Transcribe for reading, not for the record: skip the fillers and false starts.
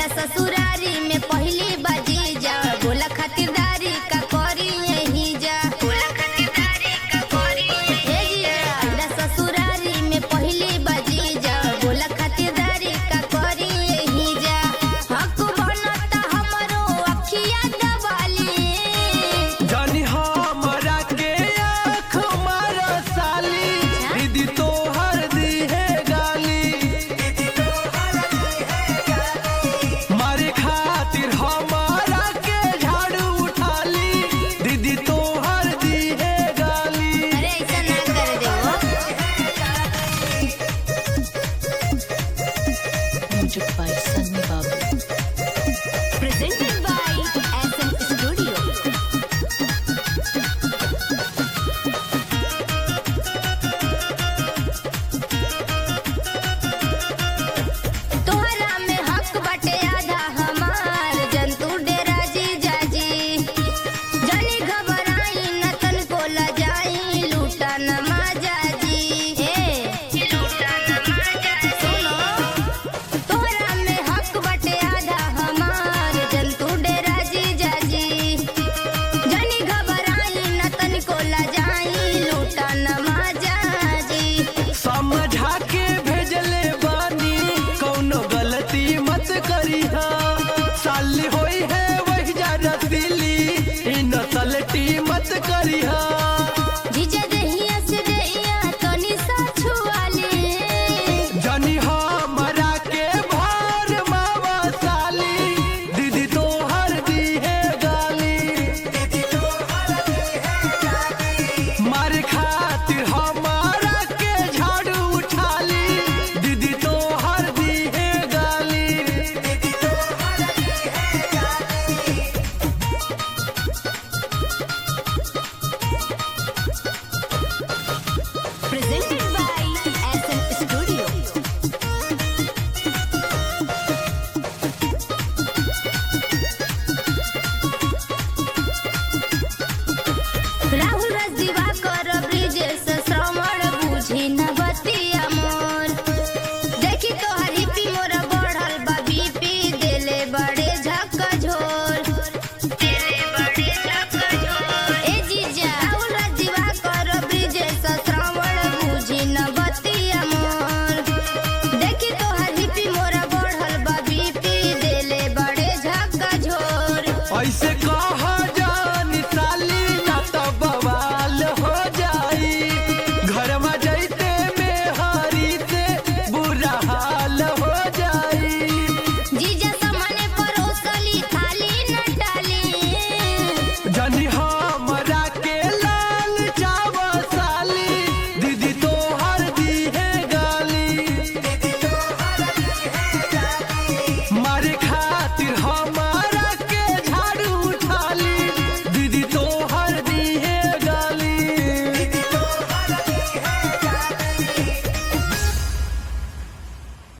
ससुरारी में पहली बाजी जा बोला खातिरदारी का करी यही जा बोला खातिरदारी का करी यही जा ससुरारी में पहली बाजी जा बोला खातिरदारी का करी यही जा हक बनता हमरो अखिया दबाली जानी हमरा के आँख मारा साली दीदी तो हर दी है गाली मारे खातिर हमारा के झाड़ू उठाली दीदी तो हर दी है गाली। अरे ऐसा ना कर दो Music by